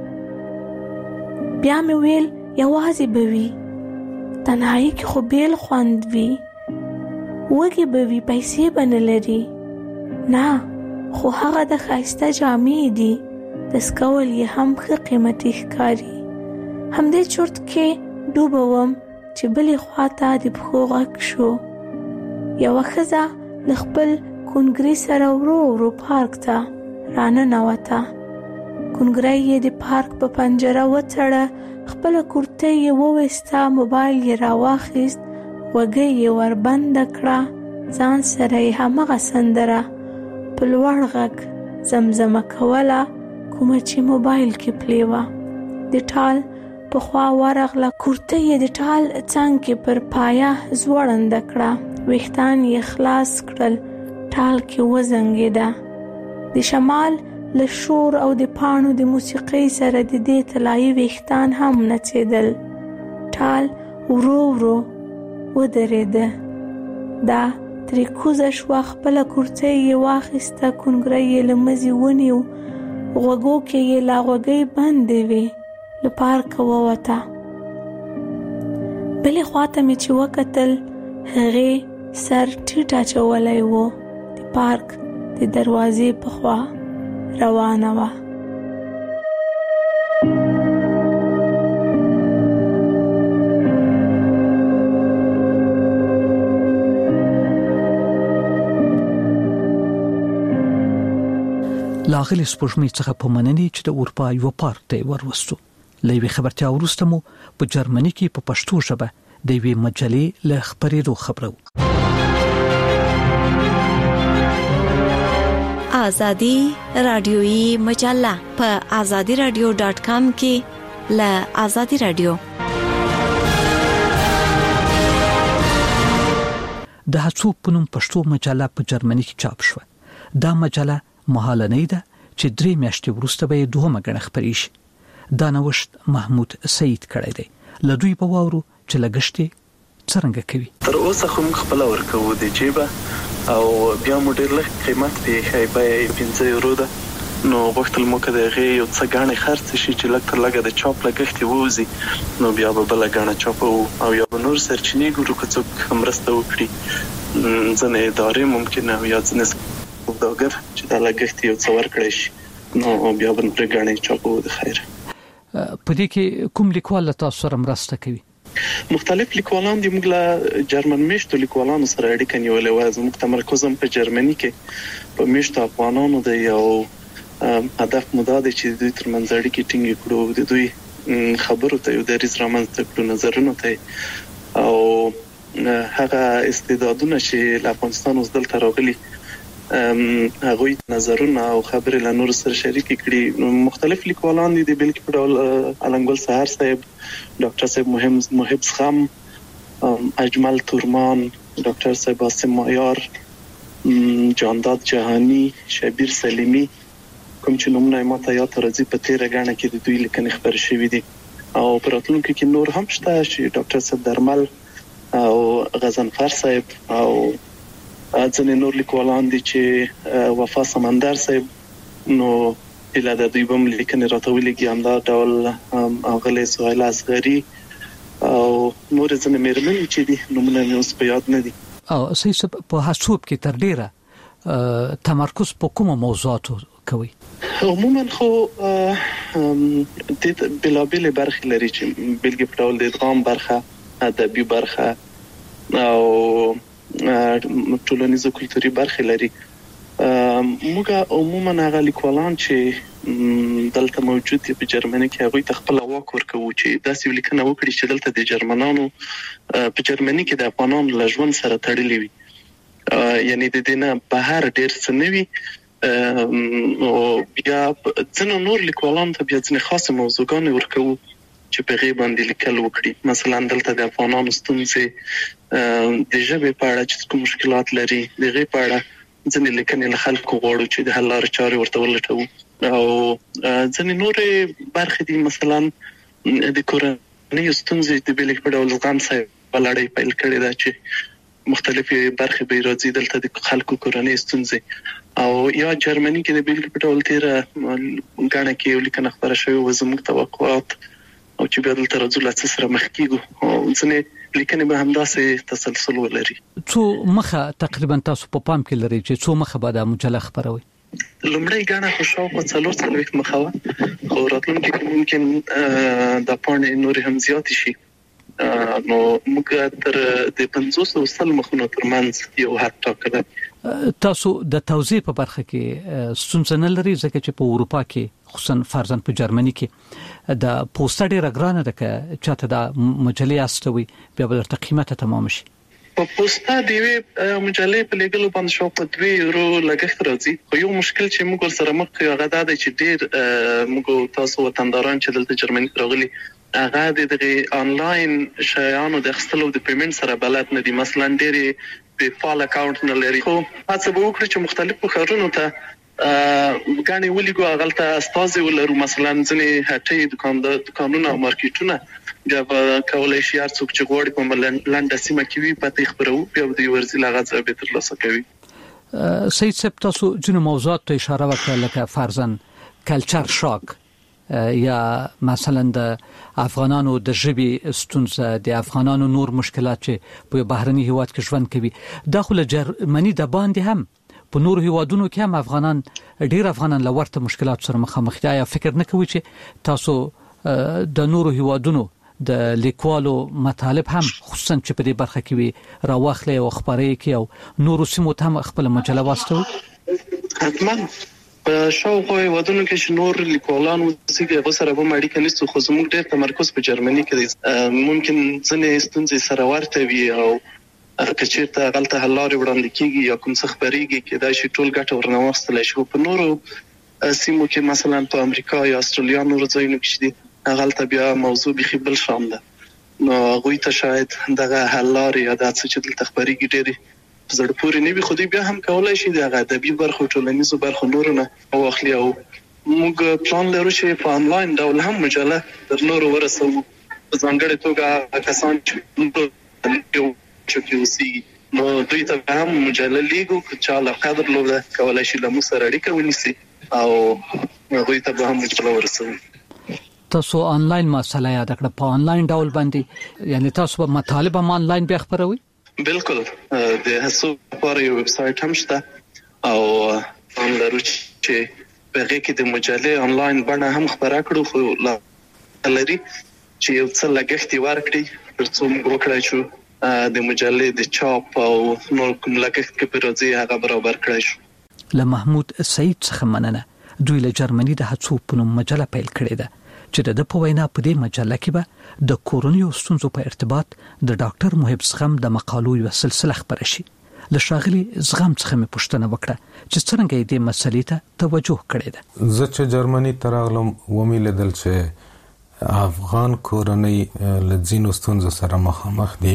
[SPEAKER 10] بیا مې ویل یوازې به وي. تنهایی کې خو بیل خوند وي. وږي به وي، پیسې به نه لري. نه، خو هغه د ښایسته جامې دي. دستکول یې هم ښه قیمتي ښکاري. همدې چرت کې ډوبه وم چې بلې خواته د پښو غږ شو. یوه ښځه له خپل کونګري سره ورو ورو پارک ته راننوته. کونګری یې د پارک په پنجره وتړه. خپله کورتۍ یې وویسته. موبایل یې راواخیست. غوږۍ یې وربنده کړه. ځان سره یې همغه سندره په لوړ غږ زمزمه کوله کومه چې موبایل کې پلې وه. د ټال په خوا ورغله. کورتۍ یې د ټال څنګ کې پر پایه ځوړنده کړه. ویښتان یې خلاص کړل. ټال کې وزنګېده. د شمال له شور او د پاڼو د موسیقۍ سره د دې طلایي ویښتان هم نڅېدل. ټال ورو ورو ودرېده. دا ترې کوزه شوه. خپله کورتۍ یې واخیسته. کونګری یې له مزي ونیو. غوږو کې یې لا غوږۍ بندې وې. له پارکه ووته. بلې خواته مې چې وکتل، هغې سر ټیټ اچولی و. د پارک د دروازې په خوا روانه وه.
[SPEAKER 7] لاغلي سپوږمۍ څخه په مننې چې د اروپا یو پارک ته وروستو. له یوې خبرتیا وروسته مو په جرمني کې په پښتو ژبه د یوې مجلې له خپرېدو خبرو.
[SPEAKER 15] آزادی رادیویی مجله په azadiradio.com کې له آزادی رادیو.
[SPEAKER 7] د هڅو په نوم پښتو مجله په جرمني کې چاپ شوه. دا مجله مهالنۍ ده چې 3 میاشتې وروسته به دوهمه ګڼه خپرې شي. دا نوښت محمود سعید کړی دی. له دوی په واورو چې لګښتې څرنګه کوي.
[SPEAKER 12] تر اوسه خو موږ خپل ورکو د جیبه او بیا مو ډېر لږ قیمت په خیبه 15 یورو ده نو وختل مو کده غي یو څه غاڼه خرڅ شي چې لکه لګه د چاپ لګښت ووزي نو بیا به بل غاڼه چاپ او یا نور سرچینې ګورو که څوک مرسته وکړي ځنه ادارې ممکن او یا ځنه سوداګر چې دا لګښت یو څه ورکړي شي نو بیا به نور غاڼه چاپ و د خیر.
[SPEAKER 7] په دې کې کوم لیکوال تاسو سره مرسته کوي؟
[SPEAKER 12] مختلف لیکوالان دي. موږ له جرمن میشتو لیکوالانو سره اړیکه نیولې و. زموږ تمرکز هم په جرمني کې په میشتو افغانانو دی او هدف مو دا دی چې دوی ترمنځ اړیکې ټینګې کړو، د دوی خبرو ته یو دریځ رامنځته کړو، نظرونو ته او هغه استعدادونه چې له افغانستان اوس دلته راغلي هغه نظرونه او خبرې له نور سره شریک کړي. مختلف لیکوالان دي د بلکې په ډول علنګل سحر صاحب، ډاکټر صاحب محب خام، اجمل تورمان، ډاکټر صاحب عاصم مایار، جانداد جهانی، شبیر سلیمی، کوم چې نومونه ما ته یاد راځي په تیره غاڼه کې د دوی لیکنې خبر شوې دي او پراتلونکو کې نور هم شته چې ډاکټر صاحب درمل او غزنفر صاحب او ځنې نور لیکوالان دي چې وفا سمندر صاحب نو اله د دوی بم لیکنې راټولېږي همدا ډول اغلی سهیل اصغري او نور ځنې مېرمنې چې دي نومونه مې اوس په یاد نه دي.
[SPEAKER 7] او سیس په حسوب کې تر ډیره تمرکز په کومه موضوعاتو کوي؟
[SPEAKER 12] عموما خو د بلابل برخې لري چې بلګې په ډول د ادغام برخه، ادبي برخه او ټولنیزو کلتوري برخې لري. موږ عموما هغه لیکوالان چې دلته موجود دي په جرمني کې هغه ته خپل واک ورکوي چې داسې لیکنه وکړي چې دلته د جرمنانو په جرمني کې د افغانانو له ژوند سره تړلې وي، یعنی د دینه بهر ډېر څه نه وي او بیا ځینو نور لیکوالان ته بیا ځینې خاصه موضوعګانې ورکوي چې په غي باندې لیکل وکړي. مثلا دلته د افغانانو ستونزې د ژبې په اړه چې کوم مشکلات لري د غي په اړه ځینې لیکنې له خلکو غواړو چې د حل لارې چارې ورته ولټوو او ځینې نورې برخې دي مثلا د کورنۍ ستونزې د بلګ په ډول غام صاحب بلړې پیل کړې ده چې مختلفې برخې به راځي دلته د خلکو کورنۍ ستونزې او یا جرمني کې د بلګ په ډول تیره غاڼه کې لیکنه خبره شوې و زموږ توقعات او چې بیا دلته راځو له سره مخ کېږو او ځنې لیکنې به همداسې تسلسل ولري.
[SPEAKER 7] څو مخه تقریبا تاسو په پام کې لري چې څو مخه به د مجله خبروي؟
[SPEAKER 12] لومړی غاڼه خو شاوخوا 4 مخه وه خو راتلونکي کې ممکن د پاڼې نورې هم زیاتې شي نو موږ تر د 500 مخونو ترمنځ یو حد ټاکلی.
[SPEAKER 7] تاسو د توزیع په برخه کې ستونزه نه لري ځکه چې په اروپا کې خصوصا فرضاً په جرمني کې د پوسټ ډیره ګرانه ده که چاته د مجلې استوي بیا به درته قیمته تمام شي.
[SPEAKER 12] په پوسټا دی مجلې په لګلو باندې شاوخوا 2 یورو لګښت راځي خو یو مشکل چې موږ سره مخ یو هغه دا دی چې ډیر موږ تاسو وطنداران چې دلته جرمني راغلي هغه د انلاین شیانو د خپلو د پیمنټ سره بلد نه دي. مثلا ډیر په فال اکاونټ نه لري خو هڅه وکړو چې مختلفو خارونو ته غاڼې ولګو غلطه استاد ولرو مثلا ځنې هټې دکانونه او مارکیټونه بیا کولای شي هر څوک چې غواړي په لنډه سیمه کې وي پته خبرو بیا د ورزي لغت به ترلاسه کوي.
[SPEAKER 7] سید صاحب تاسو جن موضوعات ته اشاره وکړه لکه فرضاً کلچر شاک یا مثلا د افغانانو د ژبې ستونزه د افغانانو نور مشکلات چې په بهرني هیواد کې ژوند کوي داخله جرمني د باندې هم په نور هیوادونو کې هم ډیر افغانان لورته مشکلات سره مخامخ دي. یا فکر نه کوي چې تاسو د نور هیوادونو د لیکوالو مطالب هم خصوصا چې په دې برخه کې وي راوخلې او خبرې کې او نور سیمو ته هم خپل مجله واستوي؟
[SPEAKER 12] حتما په شاوخوا هیوادونو کې چې نور لیکوالان وسیږي هغه سره به اړیکه نشته خو زموږ ډېر تمرکز په جرمني کې دی. ممکن ځینې ستونزې سره ورته وي او کچېرته غلطه حل لارې وړاندې کیږي یا کوم څه خبرېږي کې دا شی ټول ګټه ورنه واخیستل شي. په نورو سیمو کې مثلا په امریکا یا استرالیا نور ځایونو کې دي غلطه بیا موضوع بيخي بل شان ده نو غوي ته شاید دغه حل لارې یا د څه چې دلته خبرېږي ډېری زړه پورې نه وي خو دې بیا هم کولای شي دغه ادبي برخو ټولنیزو برخو نورونه واخلي او موږ پلان لرو چې په انلاین ډول هم مجله در نورو ورسو په ځانګړې توګه کسان چې اوسي نو دوی ته هم مجله لیږو چې علاقه درلوده کولای شي له موږ سره اړیکه ونیسي او هغه ته به هم مجله ورسوي.
[SPEAKER 7] تاسو آنلاین مسله یاد کړه په آنلاین ډول باندې یعنی تاسو په مطالب هم آنلاین به خبروي؟
[SPEAKER 12] بالکل د هڅو لپاره یو ویب سټ هم شته او هم لرو چې په کې د مجلې آنلاین بڼه هم خبره کړو خو لري چې یو څه لګښت ورکړي ترڅو موږ وکړای شو د مجلې د چاپ او نور کوم لګښت کې پروژې هغه برابر کړای شو.
[SPEAKER 7] له محمود سعید څخه مننه. دوی له جرمني د هڅو په نوم مجله پیل کړې ده چې د په وینا په دې مجله کې به د کورونیو ستونزو په ارتباط د ډاکټر محب زغم د مقالو یو سلسله خبره شي. له شاغلي زغم څخه مې پوښتنه وکړه چې څنګه دې مسلې ته توجه کړې ده.
[SPEAKER 17] زه چې جرمني ته راغلم ومیلیدل چې افغان کورنۍ له ځینو ستونزو سره مخامخ دي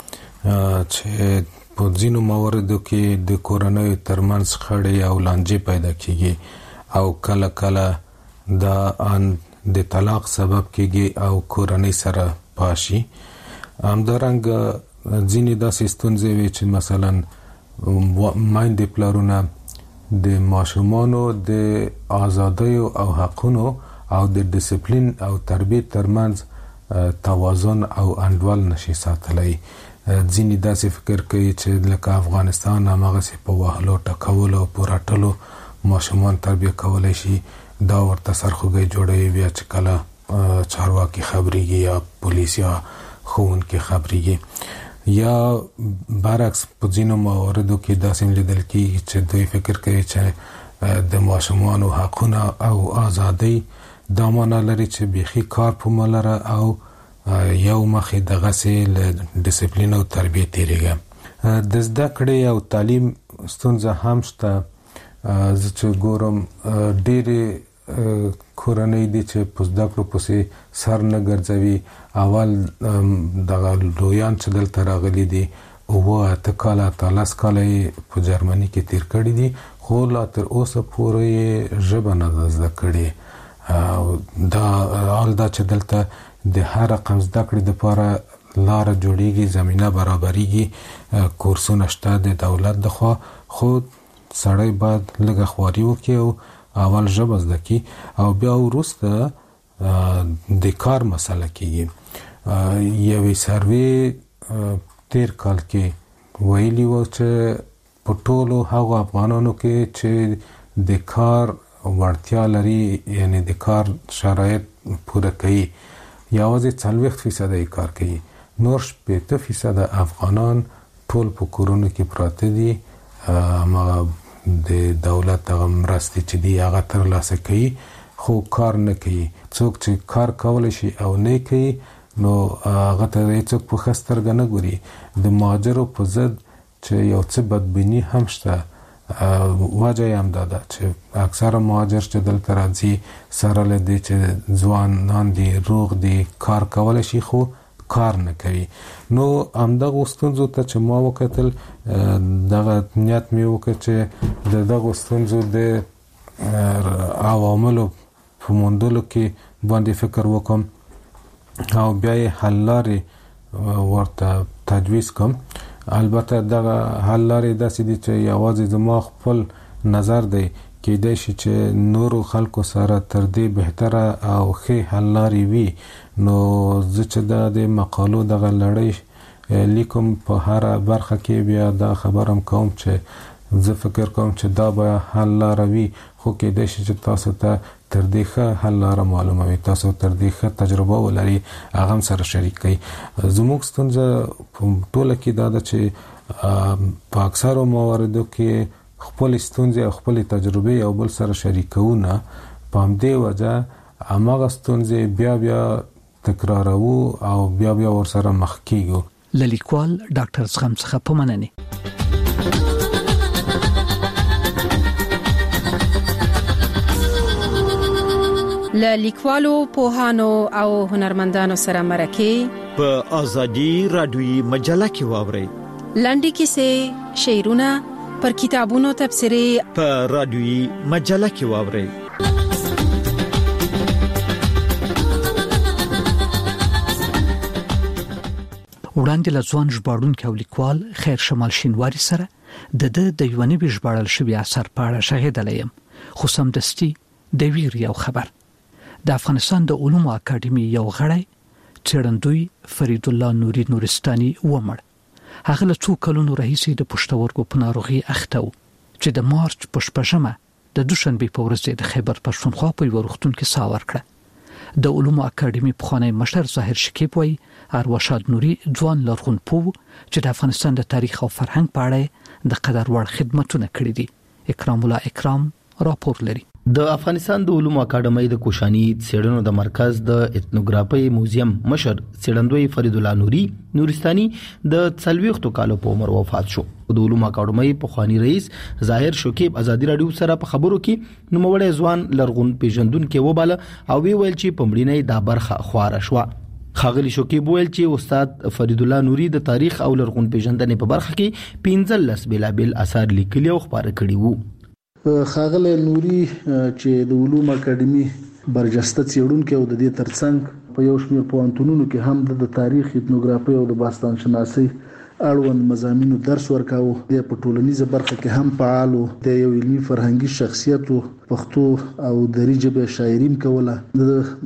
[SPEAKER 17] چې په ځینو مواردو کې د کورنۍ ترمنځ خړې او لانجې پیدا کیږي او کله کله دا د طلاق سبب کیږي او کورنۍ سره پاشي. همدارنګ ځینې داسې ستونزې وي چې مثلا مایندې پلرونه د ماشومانو د ازادۍ او حقونو او د ډیسپلین او تربیت ترمنځ توازن او انډول نشي ساتلی. ځینې داسې فکر کوي چې لکه افغانستان هغه سي په وهلو ټکولو پورټلو ماشومان تربیه کولای شي دا ورته سرخوږی جوړوي بیا چې کله چارواکي خبريږي یا پولیس یا ښوونکي خبريږي یا برعکس په ځینو مواردو کې داسې لیدل کېږي چې دوی فکر کوي چې د ماشومانو حقونه او ازادي دا معنی لري چې بيخي کار په ملره او یو مخې دغه سي ډیسپلین او تربیه تیریږي. د زده کړې او تعلیم ستونزه هم شته. زه چې ګورم ډېرې کورنۍ دي چې په زده کړو پسې سر نه ګرځوي. اول دغه لویان چې دلته راغلي دي 8 کاله 13 کاله په جرمني کې تیر کړي دي خو لا تر اوسه پورې ژبه نه زده کړي. دا حال دا چې دلته د هر رقم زده کړې لپاره لار جوړیږي زمينه برابرېږي کورسونه شته د دولت لخوا خو سړی باید لږه خواري وکړي او اول ژبه زده کړي او بیا وروسته د کار مسله کېږي. یوې سروې تیر کال کې ویلي و چې په ټولو هغو افغانانو کې چې د کار وړتیا لري یعنی د کار شرایط پوره کوي یوازې 40% کار کوي نور 80% افغانان ټول په کورونو کې پراته دي. د دولت هغه مرستې چې دی هغه ترلاسه کوي خو کار نه کوي. څوک چې کار کولای شي او نه کوي نو هغه ته هیڅوک په خسترګ نه ګوري. د مهاجرو په ضد چې یو څه بدبینی هم شته وجه هم دا ده چې اکثره مهاجر چې دلته راځي سره له دې چې ځوانان دي روغ دي کار کولای شي خو کار نه کوي. نو همدغه ستونزو ته چې ما وکتل دغه نیت مې وکړ چې دغه ستونزو د عواملو په موندلو کې باندې فکر وکم او بیا یې حل لارې ورته تجویز کوم. البته دغه حل لارې داسې دي چې یوازې زما خپل نظر دی کېدای شي چې نورو خلکو سره تر دې بهتره او ښه حل لارې وي. نو زه چې د مقالو دغه لړۍ لیکم په هر برخه کې بیا دا خبرم کوم چې زه فکر کوم چې دا به حل لاره وي خو کېدای شي چې تاسو ته تر دې ښه حل لاره معلومه وي تاسو تر دې ښه تجربه ولري هغه هم سره شریک کړئ. زموږ ستونزه په ټوله کې دا ده چې په اکثرو مواردو کې خپل ستونزې او خپل تجربه یو بل سره شریکونه په همدې وجه هغه ستونزې بیا تکرارو او بیا ورسره مخ کیږو.
[SPEAKER 7] لیکوال ډاکټر زغم څخه په مننه.
[SPEAKER 18] لیکوالو پوهانو او هنرمندانو سره مرکه
[SPEAKER 19] په ازادي رادیوي مجله کې واوري.
[SPEAKER 18] لنډي کیسې شعرونه پر کتابونو تبصرې
[SPEAKER 19] په رادیوي مجله کې واوري.
[SPEAKER 7] وړاندې لځوان ژباړونکو او لیکوال خیر شمال شینواری سره د یونی به ژباړل شوی اثر په اړه شاهدلیم خو سمدستي د ویر یو خبر د افغانستان د علومو اکاډمي یو غړی څېړندوی فرید الله نوري نورستاني ومړ. هغه له څو کلونو راهیسې د پښتورګو په ناروغي اخته و چې د مارچ په 8مه د دوشنبه په ورځ د خیبر پښتونخوا په یو روغتون کې ساه ورکړه. د علومو اکاډمي پخوانی مشر ظاهر شکیب وایي ارواښاد نوري ځوان لرغون پوه چې د افغانستان د تاریخ او فرهنګ په اړه د قدر وړ خدمتونه کړې دي. اکرام الله اکرام راپور لري.
[SPEAKER 20] د افغانستان د علومو اکاډمۍ د کوشاني څېړنو د مرکز د اتنوګرافي موزیم مشر څېړندوی فرید الله نوري نورستاني د 40 کالو په عمر وفات شو. د علومو اکاډمۍ پخوانی رئیس ظاهر شکیب ازادي رادیو سره په خبرو کې نوموړی ځوان لرغون پیژندونکو وباله او ویل چې په مړینه دا برخه خواره شو. خاغلی شکیب ویل چې استاد فرید الله نوري د تاریخ او لرغون پیژندنې په برخه کې 15 بېلابېل آثار لیکلي او خپاره کړي وو.
[SPEAKER 21] خاغلی نوري چې د علومو اکاډمي برجسته څېړونکی او د دې ترڅنګ په یو شمېر پوهنتونونو کې هم د تاریخ اتنوګرافي او د باستان شناسۍ اړوند مضامینو درس ورکاوه. د په ټولنیزه برخه کې هم فعال و. د یو علمي فرهنګي شخصیت و. پښتو او دري ژبه شاعري کوله. د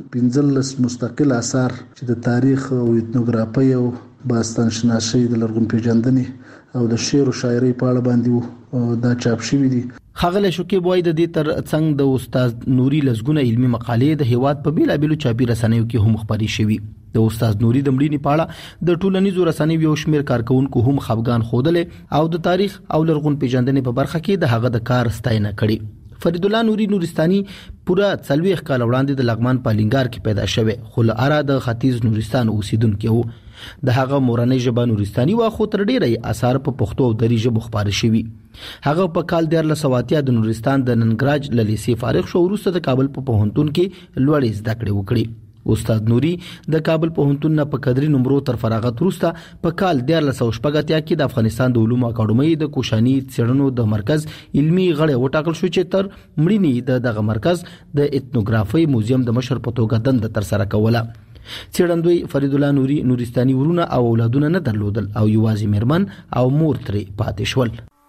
[SPEAKER 21] 15 مستقل آثار چې د تاریخ او اتنوګرافي او باستان شناسۍ د لرغون پیژندنې او د شعر او شاعرۍ په اړه باندې دا چاپ شوی دي.
[SPEAKER 20] خاغلی شکیب وایي د دې تر څنګ د استاد نوري لزګونه علمي مقالې د هیواد په بیلابېلو چاپي رسنیو کې هم خپرې شوي. د استاد نوري د مړینې په اړه د ټولنیزو رسنیو یو شمېر کارکونکو هم خفګان ښودلی او د تاریخ او لرغون پیژندنې په برخه کې د هغه د کار ستاینه کړې. فرید الله نوري نورستاني پورا 40 کال وړاندې د لغمان په لنګار کې پیدا شوی خو له اره د ختیځ نورستان اوسیدونکی و. د هغه مورنۍ ژبه نورستاني وا خو تر ډیره آثار په پښتو او دري ژبه خپاره شوي. هغه په کال 1980 د نورستان د ننګراج لیسې فارغ شو. وروسته د کابل په پوهنتون کې لوړې زده کړې وکړې. استاد نوري د کابل پوهنتون نه په قدري نمرو تر فراغت وروسته په کال 1980 کې د افغانستان د علومو اکاډمۍ د کوشاني څېړنو د مرکز علمي غړی وټاکل شو چې تر مړینې دغه مرکز د اتنوګرافي موزیم د مشر په توګه دنده تر سره کوله. څېړندوی فرید الله نوري نورستاني ورونه او اولادونه نه درلودل او یوازې میرمن او مور ترې پاتې شول.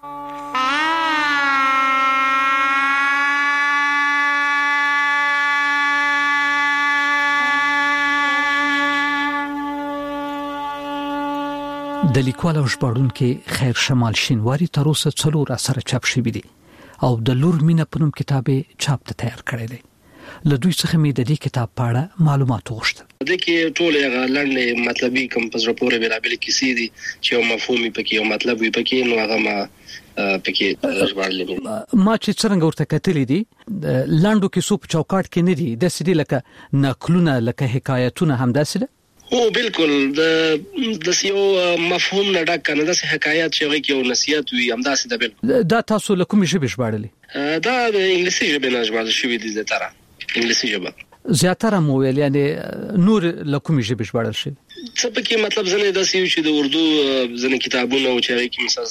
[SPEAKER 7] د لیکوال او ژباړونکي خیر شمال شینواری تر اوسه 4 اثر چاپ شوي دي او د لور مینه په نوم کتاب چاپ ته تیار کړی دی. له دوی څخه مې د دې کتاب په اړه معلومات وغوښتل.
[SPEAKER 3] د کې ټول هغه لړنې مطلبي کمپوز راپور بیلابل کیسې دي چې یو مفهومي پکې یو مطلب وي پکې نو هغه ما پکې ژباړلې.
[SPEAKER 7] ما چې څنګه ورته کتلې دي لاندو کې سوپ چوکاټ کې نه دي د سړي لکه نقلونه لکه حکایتونه هم داسې ده.
[SPEAKER 3] او بالکل د یو مفهوم نه ډک کنه د حکایت چې یو نصیحت وي هم داسې ده. بالکل
[SPEAKER 7] دا تاسو له کومې ژبې ژباړلې؟
[SPEAKER 3] دا د انګلیسي ژبې نه ژباړل شوی دي. زیاتره انګلیسي ژبه
[SPEAKER 7] زیاتره مو ویل یعنی نور له کومې ژبې ژباړل شي؟
[SPEAKER 3] څه پکې مطلب ځنه داسې چې د اردو ځنه کتابونه او چې کې مثلا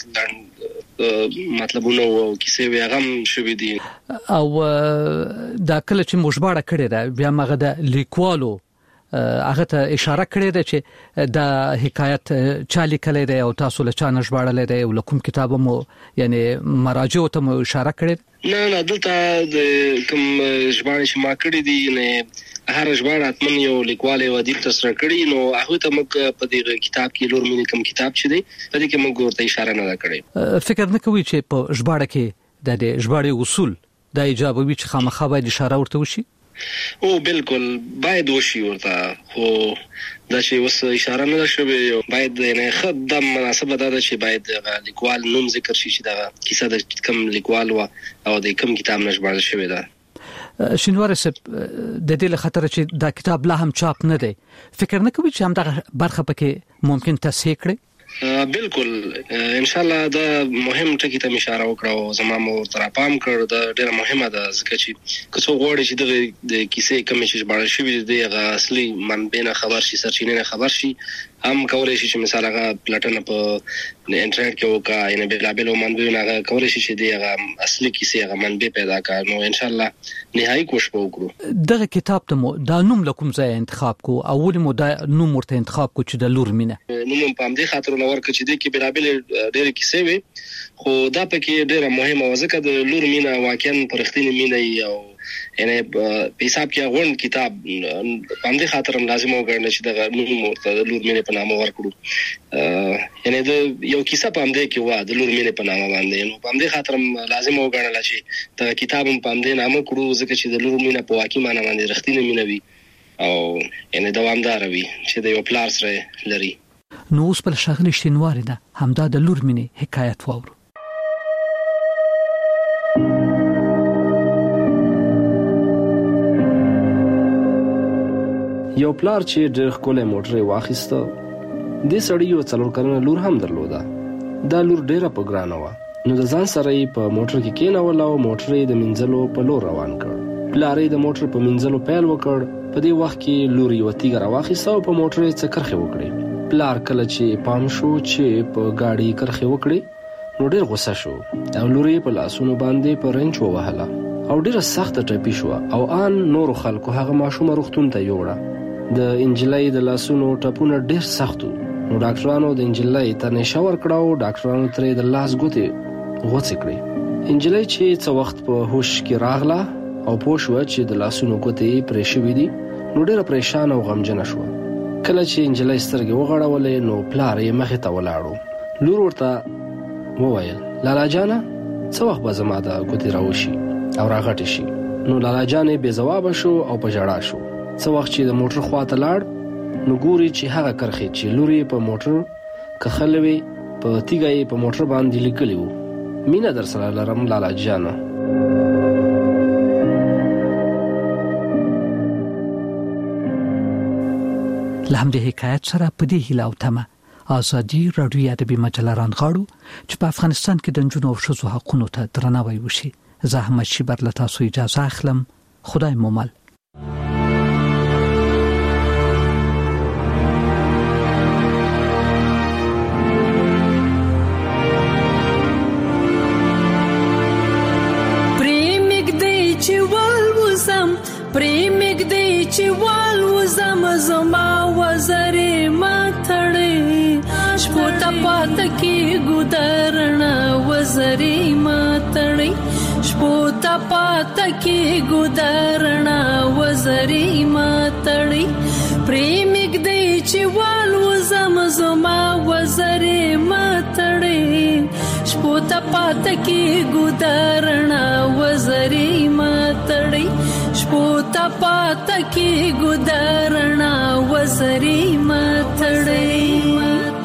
[SPEAKER 3] مطلبونه او کیسې ویغم شوی دي.
[SPEAKER 7] او دا کله چې مجبوره کړی دا بیا مغه د لیکوالو هغه ته اشاره کړې ده چې دا حکایت چا لیکلې ده او تاسو له چا نشباړلې ده او کوم کتاب مو یعنی مراجع ته مو اشاره کړې؟
[SPEAKER 3] نه دلته د کوم ژباړې چې ما کړې دي نه هر ژباړه اتمن یو لیکوال او ادیب تسره کړی نو هغه ته موږ په دې کتاب کې لور مینه کوم کتاب چې دی په دې کې موږ ورته اشاره نه کړې.
[SPEAKER 7] فکر نه کوي چې په ژباړه کې د ژباړې اصول د ایجابوي چې خامخا باید اشاره ورته وشي؟
[SPEAKER 3] او بالکل باید وشي ورته خو دا چې وس اشاره نه شوي باید نه خدام مناسبه ده چې باید لیکوال نوم ذکر شي چې دا کیسه د کم لیکوال او د کم کتاب نشبال شوی ده.
[SPEAKER 7] شینواری صاحب د دې له خطر چې دا کتاب لا هم چاپ نه دی فکر نه کوي چې هم دا برخه پکې ممکن تصحیح کړي؟
[SPEAKER 3] بالکل ان شاء الله دا مهم ټکی ته اشاره وکړو زما مو تر پام کړ دا ډیره مهمه ده ځکه چې کڅو غوړي چې د کیسې کوم چې ژباړل شوی دی هغه اصلي منبع نه خبر شي سرچینه نه خبر شي
[SPEAKER 2] هم کولای شي چې مثال هغه پلاتنه په انټرنیټ کې وکا یعنی بلابل منبعونه هغه کولای شي چې دی هغه اصلي کیسه هغه منبع پیدا کړي. نو ان شاء الله نهایی کوشش وکړو.
[SPEAKER 7] دغه کتاب ته د نوم لکم ځای انتخاب کو اول مو د نوم ورته انتخاب کو چې د لور مینه
[SPEAKER 2] نوم په دې خاطر لور کې چې دی کې بلابل ډېر کیسه وي خو دا پکې ډېر مهمه وځکه د لور مینه واقعا پرختینی مینه او یعنی په حساب کې غون کتاب په دې خاطر لازم وګڼل چې د نوم ورته د لور مینه په نامه ورکړو. یعنی د یو کیسه په دې کې و د لور مینه په نامه باندې نو په دې خاطر لازم وګڼل چې د کتاب په دې نامه کړو ځکه چې د لور مینه په واقعي معنی باندې رښتینی مینه وي او یعنی دوامدار وي چې د یو پلار سره لري.
[SPEAKER 7] نو اوس په شغل شینوار نه همدا د لور مینه حکایت وورو.
[SPEAKER 3] یو پلار چې ډېر ښکلی موټر واخیسته دې سړي یو 4 کلنه لور هم درلوده. دا لور ډېره په ګرانه وه نو د ځان سره یې په موټر کې کېنول او موټر یې د منځلو په لور روان کړ. پلار یې د موټر په منځلو پیل وکړ. په دې وخت کې لور یو تیګه راواخیسته او په موټر یې څه کرښې وکړې. پلار کله چې پام شو چې په گاډي کرښې وکړې نو ډېر غوسه شو او لور یې په لاسونو باندې په رنچ ووهله او ډېره سخته ټپي شوه او آن نورو خلکو هغه ماشومه روغتون ته یوړه. د انجلۍ د لاسونو ټپونه ډېر سخت وو نو ډاکټرانو د انجلۍ ته نشه ورکړه او ډاکټرانو ترې د لاس ګوتې غوڅې کړې. انجلۍ چې څه وخت په هوش کې راغله او پوه شوه چې د لاسونو ګوتې پرې شوي دي نو ډېره پریشانه او غمجنه شوه. کله چې انجلۍ سترګې وغړولې نو پلار یې مخې ته ولاړو. لور ورته وویل لالا جانه څه وخت به زما د ګوتې راوشي او راغټې شي. نو لالا جان یې بې ځوابه شو او په ژړا شو. څه وخت چې د موټر خواته لاړ نو ګوري چې هغه کرښې چې لور یې په موټر کښلې وې په تیږه یې په موټر باندې لیکلي وو مینه در سره لرم لالا جانه.
[SPEAKER 7] له همدې حکایت سره په دې هیله او تمه ازادي راډیو ادبي مجله رانغاړو چې په افغانستان کې د نجونو او ښځو حقونو ته درناوی وشي. زه احمد شیبر له تاسو اجازه اخلم. خدای مو مل.
[SPEAKER 22] پریمګ دی چې وال وزم زما وزرې ماتړې شپو ته پات کې ګودرنا وزرې ماتړې شپو ته پات کې ګودرنا وزرې ماتړې پریمګ دی چې وال وزم زما وزرې ماتړې شپو ته پات کې ګودرنا وزرې ماتړې شپوتا پاتا کی گدارنا وزری ماتڑی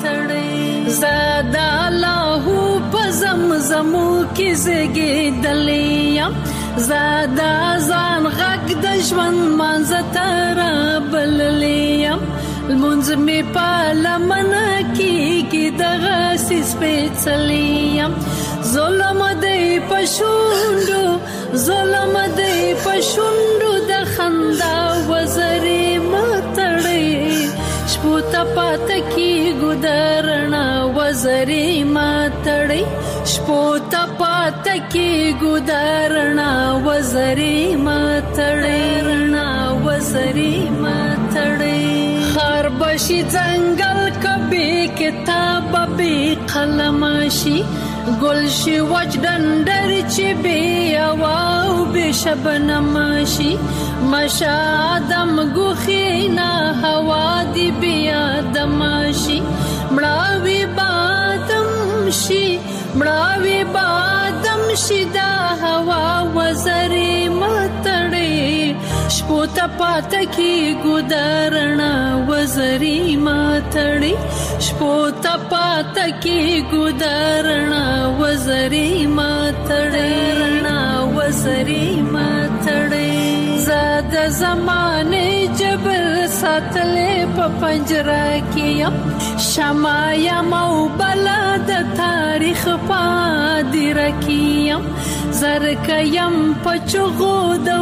[SPEAKER 22] زادا لاہو پزمزمو کی زگی دلیم زادا زان غک دشمن منزتارا بللیم المنز می پالمنا کی دغاسی سپیڅلیم ظلم دی پشوندو ظلم دی پشوندو د خندا وزری ماتړی شپو ته پات کی ګدارنا وزری ماتړی شپو ته پات کی ګدارنا وزری ماتړی وزری ماتړی خر بشي ځنګل کبي کتاب به قلمشي گلشی وچ دندر چی بی اواو بی شبنمشی مشا آدم گوخینا هوا دی بی آدمشی مراوی بادم شی مراوی بادم شی دا هوا وزری ماتڑی شپو تا پاتا کی گدارنا وزری ماتڑی شپو تا پاتا کی گدارنا وزری ماتړی وزری ماتړی زاد زمانه جبل ساتلې په پنجره کې شمایا مو بلد تاریخ پادر کې زرک یم پچغو د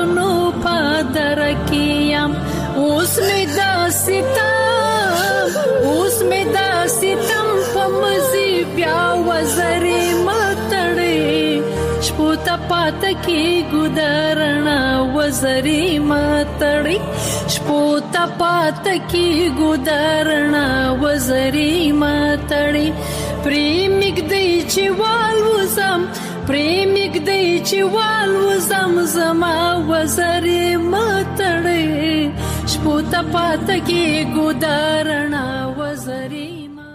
[SPEAKER 22] وختونو پادر کې اوس می دا ستام اوس مې د ستم په مزي بیا وزري متړې شپو ته پات کې ګدارنا وزري متړې شپو ته پات کې ګدارنا وزري متړې پریمګ دی چې والوزم پریمګ دی چې والوزم زما وزري متړې شپو ته پات کې ګدارنا وزري